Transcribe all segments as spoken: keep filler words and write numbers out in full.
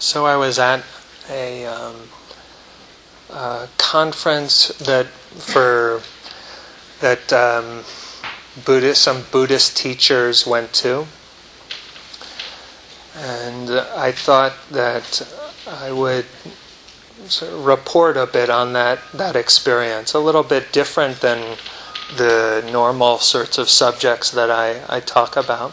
So I was at a, um, a conference that for that um, Buddhist some Buddhist teachers went to, and I thought that I would sort of report a bit on that that experience, a little bit different than the normal sorts of subjects that I, I talk about.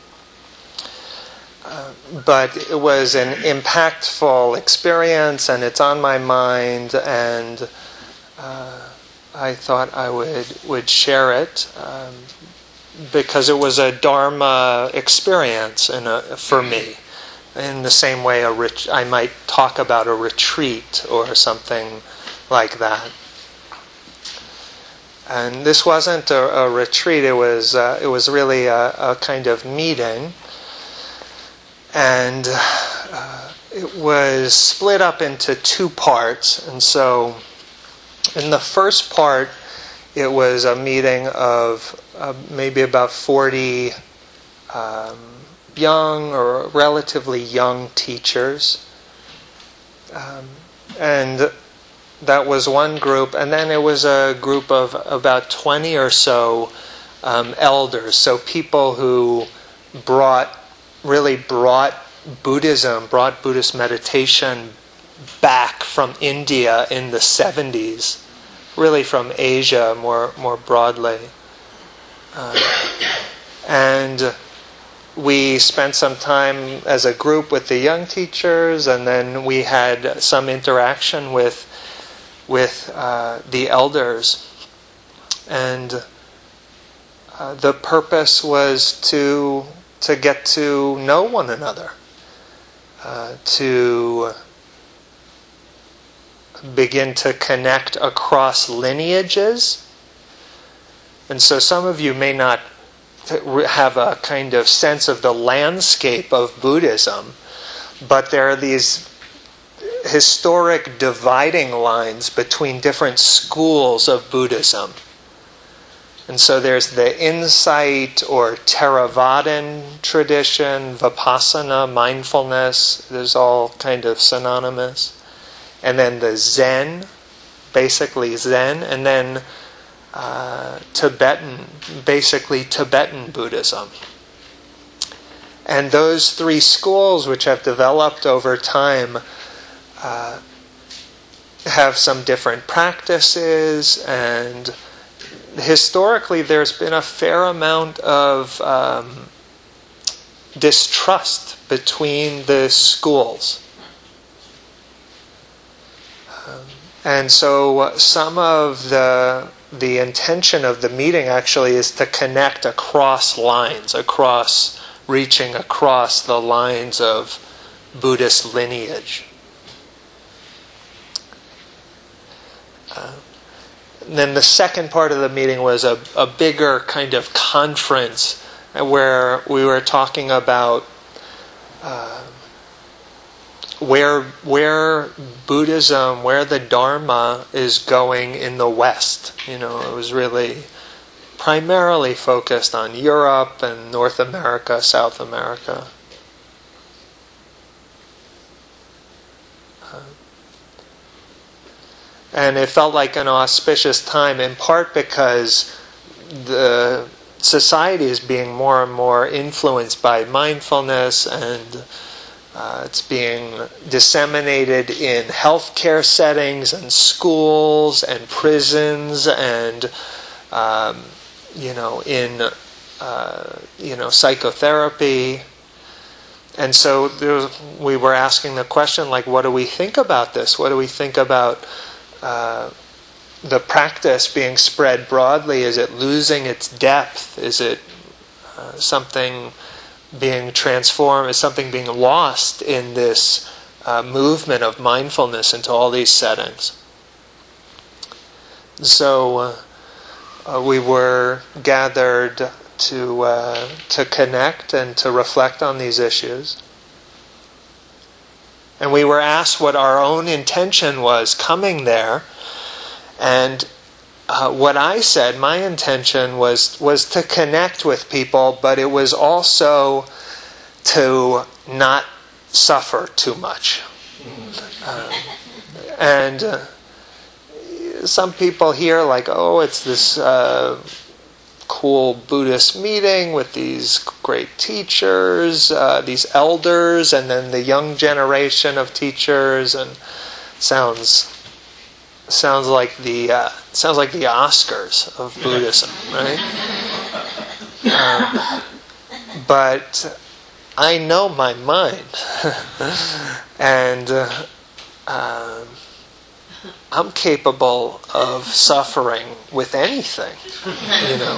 Uh, but it was an impactful experience, and it's on my mind, and uh, I thought I would would share it um, because it was a Dharma experience in a, for me. In the same way, a ret- I might talk about a retreat or something like that. And this wasn't a, a retreat; it was uh, it was really a, a kind of meeting. And uh, it was split up into two parts. And so in the first part, it was a meeting of uh, maybe about forty um, young or relatively young teachers. Um, and that was one group. And then it was a group of about twenty or so um, elders. So people who brought really brought Buddhism, brought Buddhist meditation back from India in the seventies, really from Asia more more broadly. Um, and we spent some time as a group with the young teachers, and then we had some interaction with with uh, the elders. And uh, the purpose was to to get to know one another, uh, to begin to connect across lineages. And so some of you may not have a kind of sense of the landscape of Buddhism, but there are these historic dividing lines between different schools of Buddhism. And so there's the insight or Theravadan tradition, Vipassana, mindfulness, there's all kind of synonymous. And then the Zen, basically Zen, and then uh, Tibetan, basically Tibetan Buddhism. And those three schools, which have developed over time, uh, have some different practices, and historically, there's been a fair amount of um, distrust between the schools. Um, and so some of the the intention of the meeting actually is to connect across lines, across, reaching across the lines of Buddhist lineage. Uh, And then the second part of the meeting was a, a bigger kind of conference where we were talking about uh, where where Buddhism, where the Dharma is going in the West. You know, it was really primarily focused on Europe and North America, South America. And it felt like an auspicious time, in part because the society is being more and more influenced by mindfulness, and uh, it's being disseminated in healthcare settings and schools and prisons and um, you know in uh, you know psychotherapy. And so there was, we were asking the question, like, what do we think about this? What do we think about Uh, the practice being spread broadly? Is it losing its depth? Is it uh, something being transformed? Is something being lost in this uh, movement of mindfulness into all these settings? So uh, uh, we were gathered to uh, to connect and to reflect on these issues. And we were asked what our own intention was coming there. And uh, what I said, my intention was, was to connect with people, but it was also to not suffer too much. Um, and uh, some people hear like, oh, it's this uh, cool Buddhist meeting with these great teachers, uh, these elders, and then the young generation of teachers, and sounds sounds like the uh, sounds like the Oscars of Buddhism, right? Um, but I know my mind, and uh, um, I'm capable of suffering with anything, you know.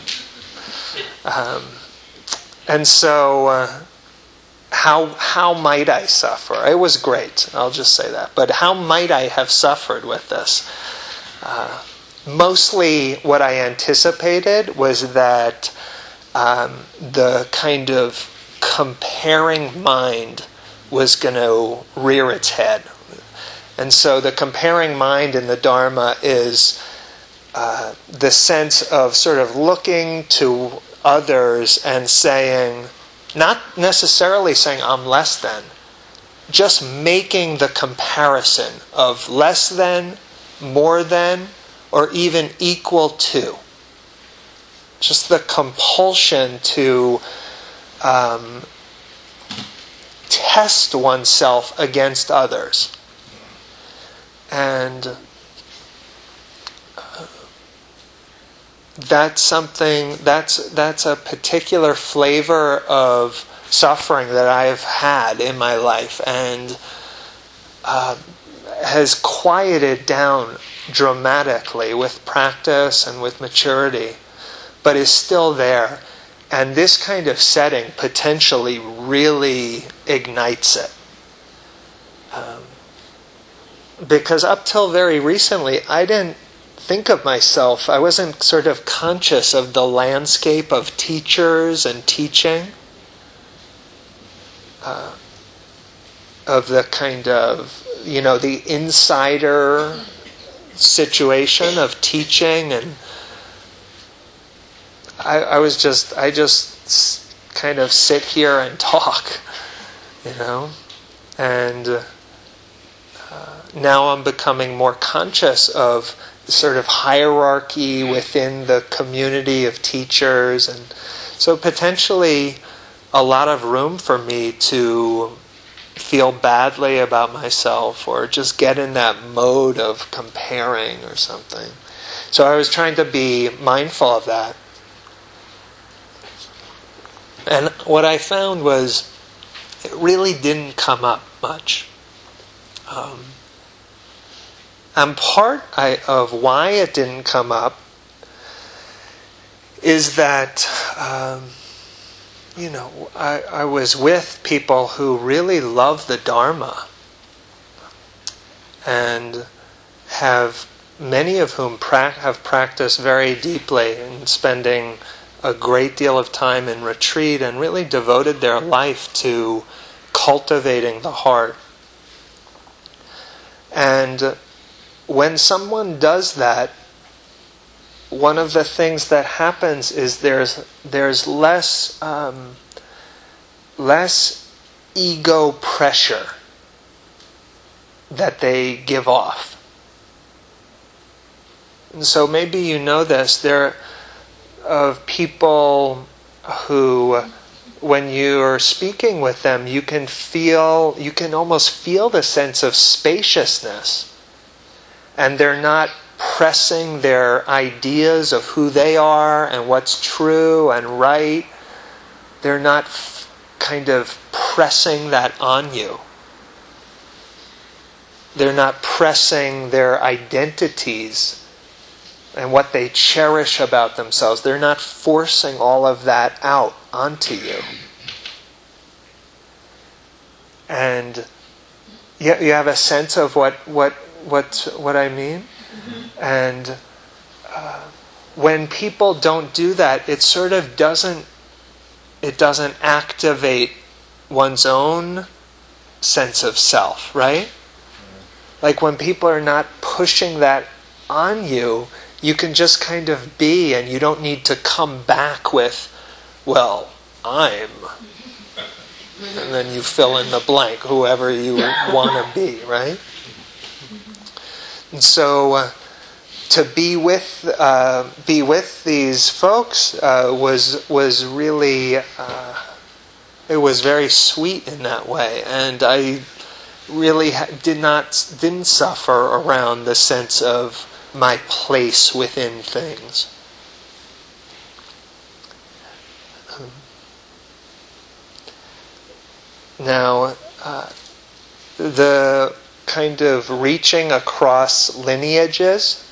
Um, and so, uh, how how might I suffer? It was great, I'll just say that. But how might I have suffered with this? Uh, mostly what I anticipated was that um, the kind of comparing mind was going to rear its head. And so the comparing mind in the Dharma is uh, the sense of sort of looking to others and saying, not necessarily saying I'm less than, just making the comparison of less than, more than, or even equal to. Just the compulsion to um, test oneself against others. And uh, that's something, that's that's a particular flavor of suffering that I've had in my life, and uh, has quieted down dramatically with practice and with maturity, but is still there. And this kind of setting potentially really ignites it. Um, Because up till very recently, I didn't think of myself, I wasn't sort of conscious of the landscape of teachers and teaching, uh, of the kind of, you know, the insider situation of teaching. And I, I was just, I just kind of sit here and talk, you know, and Uh, now I'm becoming more conscious of the sort of hierarchy within the community of teachers, and so potentially a lot of room for me to feel badly about myself or just get in that mode of comparing or something. So I was trying to be mindful of that. And what I found was it really didn't come up much. Um, And part I, of why it didn't come up is that, um, you know, I, I was with people who really love the Dharma and have, many of whom pra- have practiced very deeply and spending a great deal of time in retreat and really devoted their life to cultivating the heart. And when someone does that, one of the things that happens is there's there's less um, less ego pressure that they give off. And so maybe you know this. There are of people who, when you're speaking with them, you can feel, you can almost feel the sense of spaciousness. And they're not pressing their ideas of who they are and what's true and right. They're not f- kind of pressing that on you. They're not pressing their identities and what they cherish about themselves. They're not forcing all of that out onto you. And you, you have a sense of what what what what I mean? Mm-hmm. And uh, when people don't do that, it sort of doesn't it doesn't activate one's own sense of self, right? Mm-hmm. Like when people are not pushing that on you, you can just kind of be, and you don't need to come back with, well, I'm, And then you fill in the blank, whoever you want to be, right? And so uh, to be with uh, be with these folks uh, was was really uh, it was very sweet in that way, and I really ha- did not didn't suffer around the sense of my place within things. Now, uh, the kind of reaching across lineages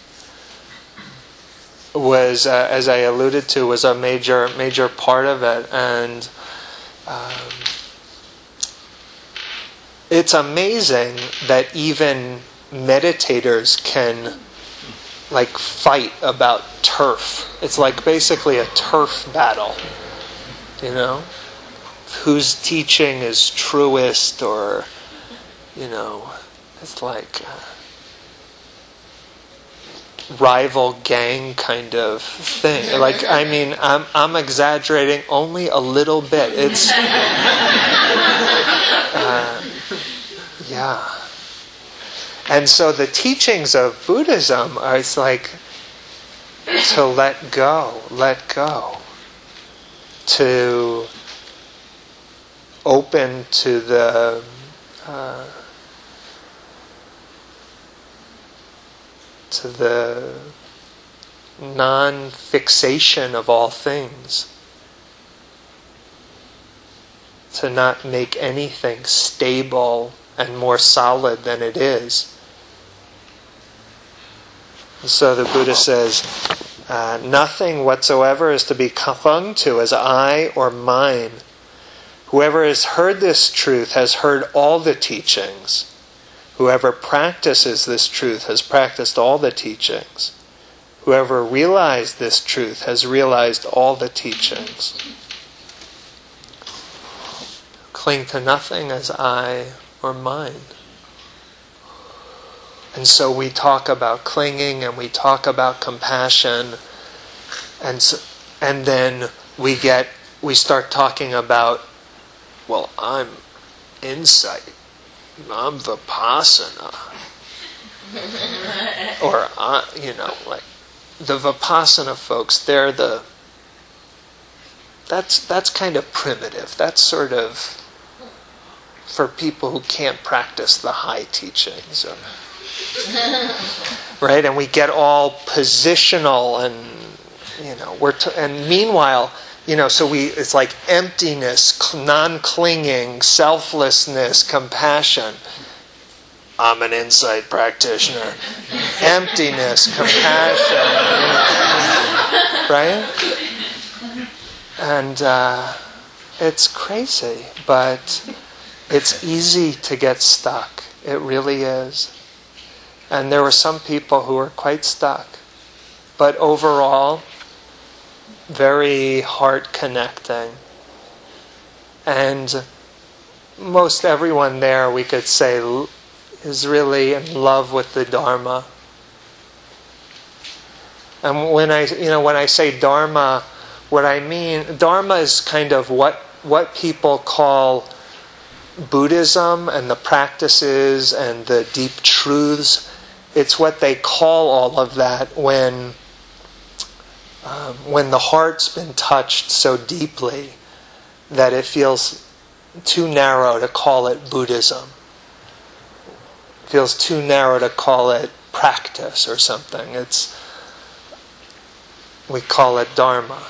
was, uh, as I alluded to, was a major major part of it, and um, it's amazing that even meditators can like fight about turf. It's like basically a turf battle, you know? Whose teaching is truest, or, you know, it's like a rival gang kind of thing. Like, I mean, I'm I'm exaggerating only a little bit. It's, uh, yeah. And so the teachings of Buddhism are, it's like, to let go, let go, to open to the uh, to the non-fixation of all things, to not make anything stable and more solid than it is. So the Buddha says, uh, nothing whatsoever is to be clung to as I or mine. Whoever has heard this truth has heard all the teachings. Whoever practices this truth has practiced all the teachings. Whoever realized this truth has realized all the teachings. Cling to nothing as I or mine. And so we talk about clinging, and we talk about compassion, and so, and then we get we start talking about, well, I'm insight, I'm Vipassana, or I, you know, like the Vipassana folks, they're the that's that's kind of primitive. That's sort of for people who can't practice the high teachings, or, right? And we get all positional, and you know, we're t- and meanwhile, you know, so we it's like emptiness, non-clinging, selflessness, compassion. I'm an insight practitioner. Emptiness, compassion, right? And uh, it's crazy, but it's easy to get stuck. It really is. And there were some people who were quite stuck. But overall, very heart connecting. And most everyone there, we could say, is really in love with the Dharma. And when I, you know, when I say Dharma, what I mean, Dharma is kind of what what people call Buddhism and the practices and the deep truths. It's what they call all of that when um, when the heart's been touched so deeply that it feels too narrow to call it Buddhism. It feels too narrow to call it practice or something. It's we call it Dharma.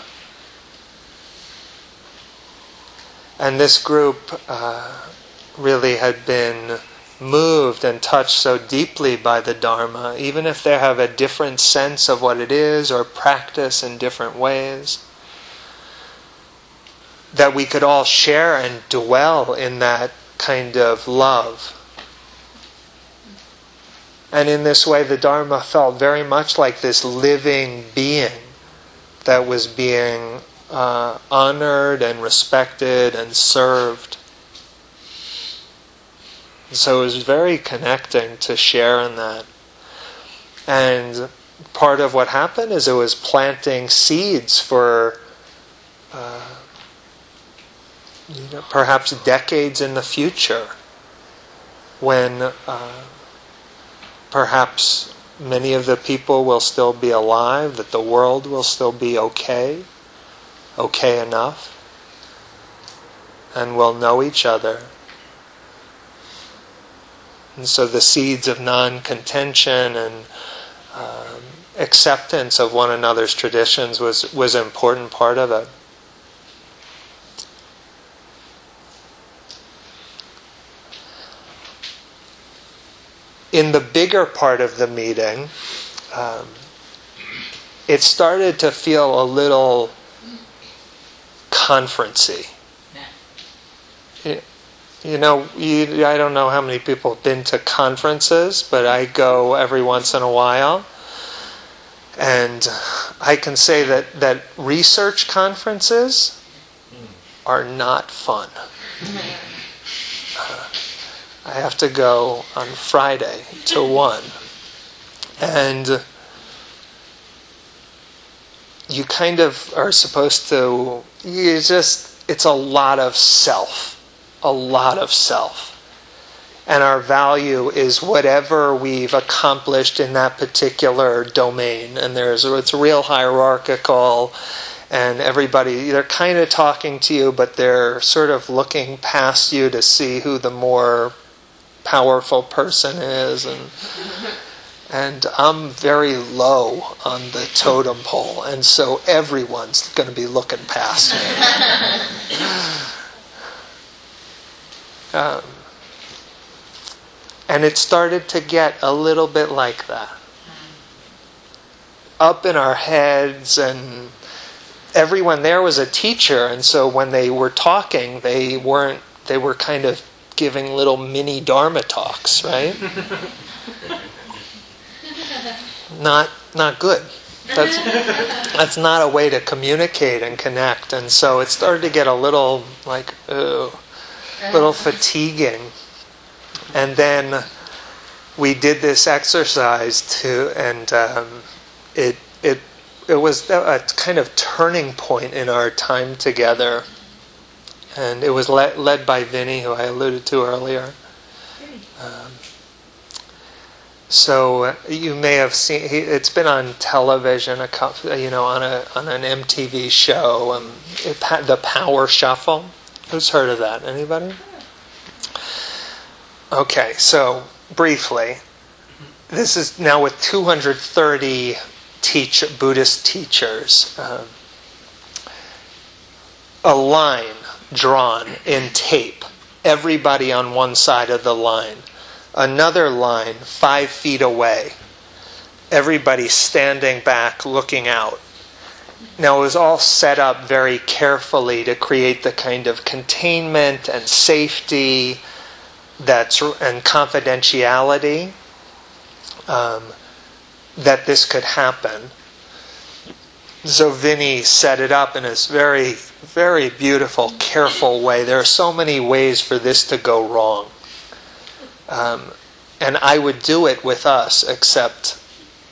And this group uh, really had been moved and touched so deeply by the Dharma, even if they have a different sense of what it is or practice in different ways, that we could all share and dwell in that kind of love. And in this way, the Dharma felt very much like this living being that was being uh, honored and respected and served. And so it was very connecting to share in that. And part of what happened is it was planting seeds for uh, you know, perhaps decades in the future, when uh, perhaps many of the people will still be alive, that the world will still be okay, okay enough, and we'll know each other. And so the seeds of non-contention and um, acceptance of one another's traditions was, was an important part of it. In the bigger part of the meeting, um, it started to feel a little conferencey. It, You know, you, I don't know how many people have been to conferences, but I go every once in a while. And I can say that, that research conferences are not fun. Uh, I have to go on Friday to one. And you kind of are supposed to, you just, it's a lot of self. A lot of self. And our value is whatever we've accomplished in that particular domain. And there's it's real hierarchical, and everybody, they're kind of talking to you, but they're sort of looking past you to see who the more powerful person is. And and I'm very low on the totem pole, and so everyone's going to be looking past me. Um, and it started to get a little bit like that. Up in our heads, and everyone there was a teacher, and so when they were talking, they weren't, they were kind of giving little mini Dharma talks, right? Not not good. That's that's not a way to communicate and connect. And so it started to get a little like, ooh. Little fatiguing. And then we did this exercise too, and um, it it it was a kind of turning point in our time together. And it was le- led by Vinny, who I alluded to earlier. Um, so you may have seen, it's been on television, a couple, you know, on a on an M T V show, um, it, the Power Shuffle. Who's heard of that? Anybody? Okay, so briefly, this is now with two hundred thirty teach, Buddhist teachers. Um, a line drawn in tape, everybody on one side of the line. Another line five feet away, everybody standing back looking out. Now, it was all set up very carefully to create the kind of containment and safety that's and confidentiality um, that this could happen. So Vinny set it up in this very, very beautiful, careful way. There are so many ways for this to go wrong. Um, and I would do it with us, except,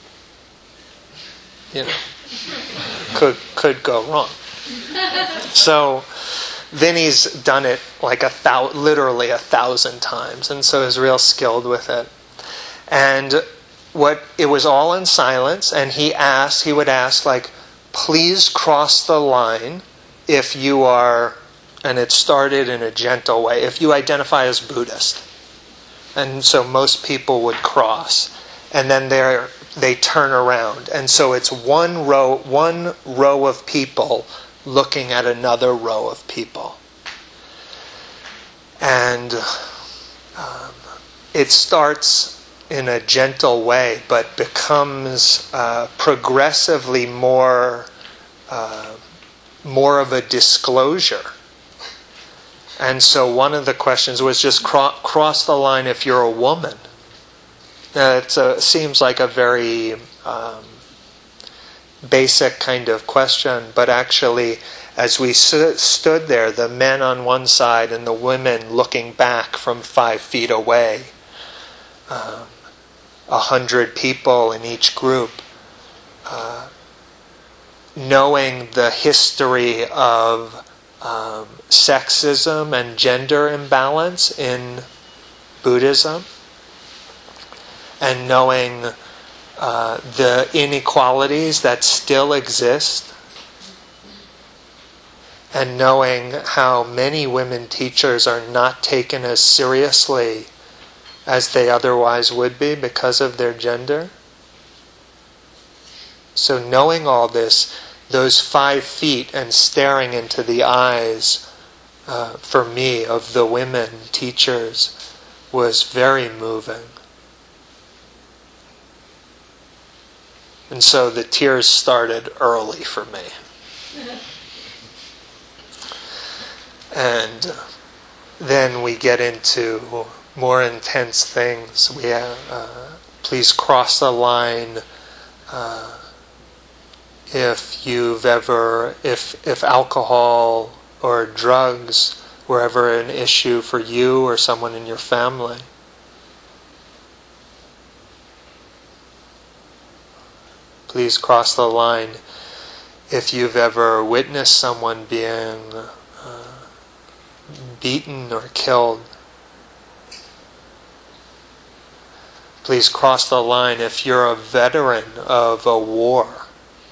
you know, could could go wrong. So Vinny's done it like a thou- literally a thousand times, and so is real skilled with it. And what it was all in silence, and he asked, he would ask, like, please cross the line if you are, and it started in a gentle way, if you identify as Buddhist. And so most people would cross, and then they they turn around, and so it's one row, one row of people looking at another row of people, and um, it starts in a gentle way, but becomes uh, progressively more uh, more of a disclosure. And so one of the questions was just cro- cross the line if you're a woman. Now, it uh, seems like a very um, basic kind of question, but actually, as we st- stood there, the men on one side and the women looking back from five feet away, um, a hundred people in each group, uh, knowing the history of um, sexism and gender imbalance in Buddhism, and knowing uh, the inequalities that still exist, and knowing how many women teachers are not taken as seriously as they otherwise would be because of their gender. So knowing all this, those five feet and staring into the eyes, uh, for me, of the women teachers was very moving. And so the tears started early for me. And then we get into more intense things. We have, uh, please cross the line uh, if you've ever, if if alcohol or drugs were ever an issue for you or someone in your family. Please cross the line if you've ever witnessed someone being uh, beaten or killed. Please cross the line if you're a veteran of a war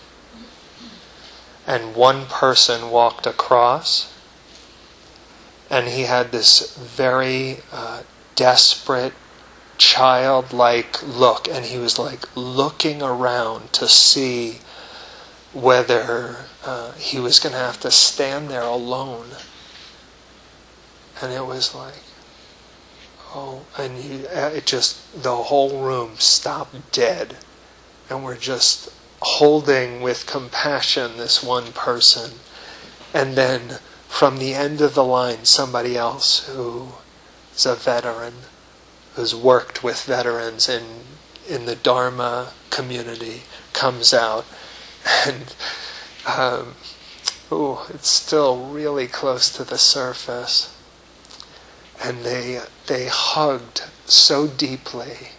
and one person walked across and he had this very uh, desperate, childlike look, and he was like looking around to see whether uh, he was going to have to stand there alone. And it was like, oh, and you, it just, the whole room stopped dead, and we're just holding with compassion this one person. And then from the end of the line, somebody else who is a veteran, who's worked with veterans in in the Dharma community, comes out, and um, ooh, it's still really close to the surface. And they they hugged so deeply,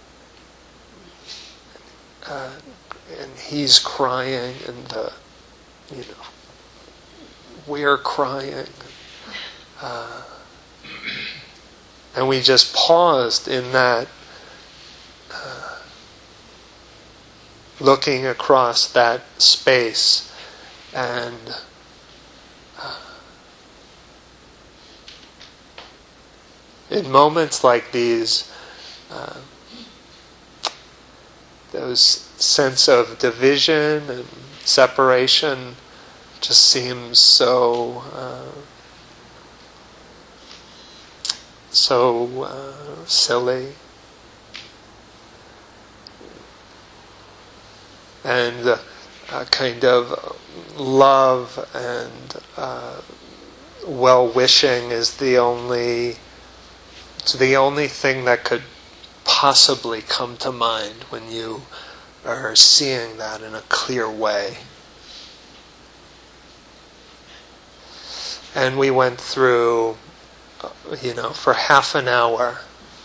uh, and he's crying, and the you know we're crying. Uh, And we just paused in that, uh, looking across that space, and uh, in moments like these, uh, those sense of division and separation just seems so uh, so uh, silly. And uh, a kind of love and uh, well-wishing is the only it's the only thing that could possibly come to mind when you are seeing that in a clear way. And we went through, you know, for half an hour,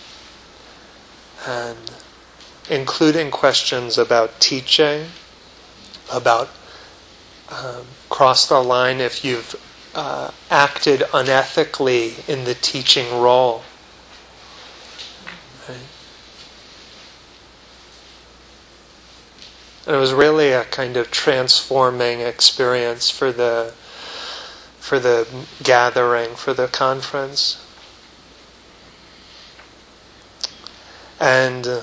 and including questions about teaching, about um, cross the line if you've uh, acted unethically in the teaching role. Right? And it was really a kind of transforming experience for the for the gathering, for the conference. And uh,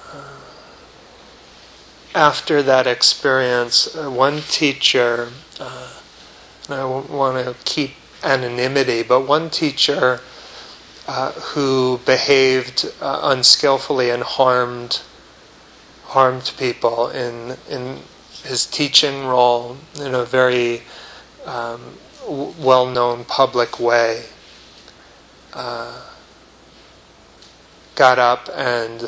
after that experience, uh, one teacher, uh, and I want to keep anonymity, but one teacher uh, who behaved uh, unskillfully and harmed harmed people in in his teaching role in a very um, well-known public way, uh, got up and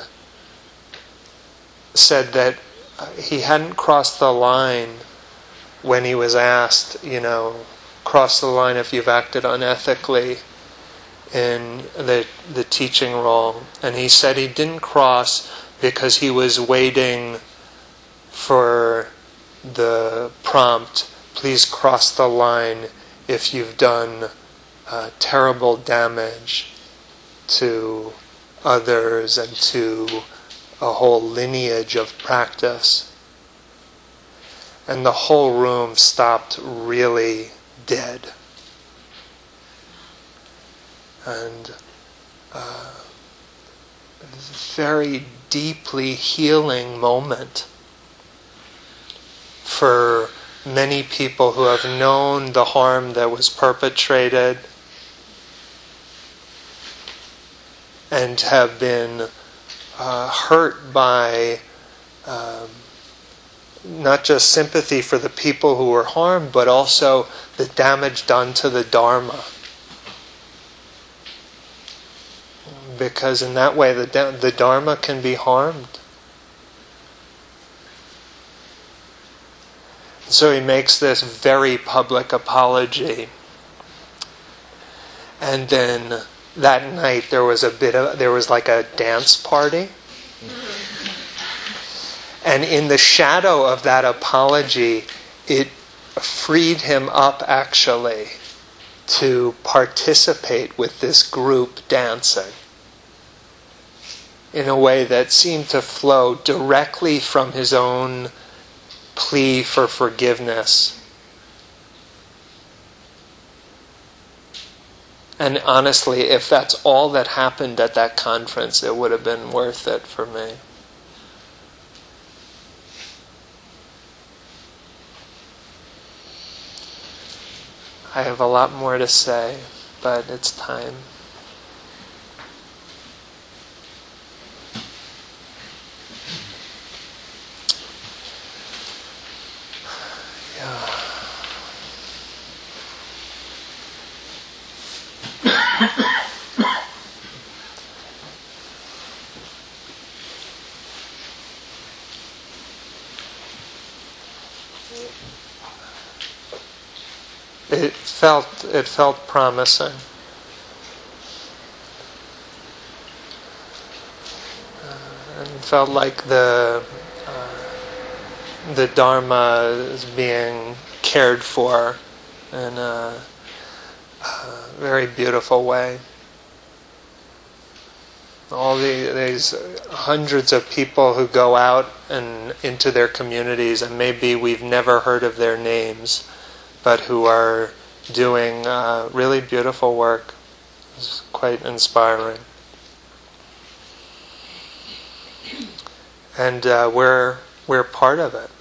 said that uh, he hadn't crossed the line when he was asked, you know, cross the line if you've acted unethically in the the teaching role. And he said he didn't cross because he was waiting for the prompt, please cross the line if you've done uh, terrible damage to others and to a whole lineage of practice. And the whole room stopped really dead. And uh, very deeply healing moment for many people who have known the harm that was perpetrated and have been uh, hurt by um, not just sympathy for the people who were harmed, but also the damage done to the Dharma. Because in that way the, the Dharma can be harmed. So he makes this very public apology. And then that night there was a bit of, there was like a dance party. And in the shadow of that apology, it freed him up actually to participate with this group dancing in a way that seemed to flow directly from his own plea for forgiveness. And honestly, if that's all that happened at that conference, it would have been worth it for me. I have a lot more to say, but it's time. It felt it felt promising. Uh, and it felt like the uh, the Dharma is being cared for in a, a very beautiful way. All the, these hundreds of people who go out and into their communities, and maybe we've never heard of their names, but who are doing uh, really beautiful work. It's quite inspiring. And uh, we're we're part of it.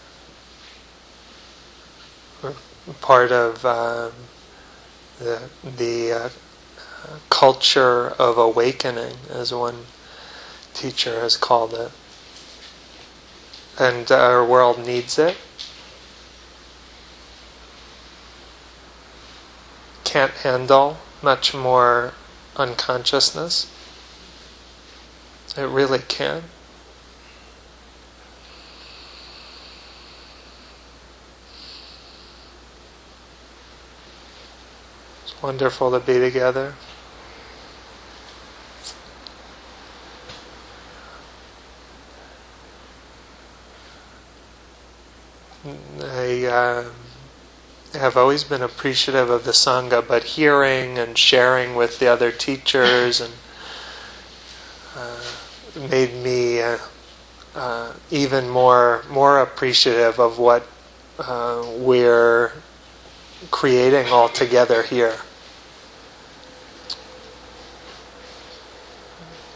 We're part of uh, the the uh, culture of awakening, as one teacher has called it. And our world needs it. Can't handle much more unconsciousness. It really can. It's wonderful to be together. I uh, have always been appreciative of the Sangha, but hearing and sharing with the other teachers and uh, made me uh, uh, even more more appreciative of what uh, we're creating all together here.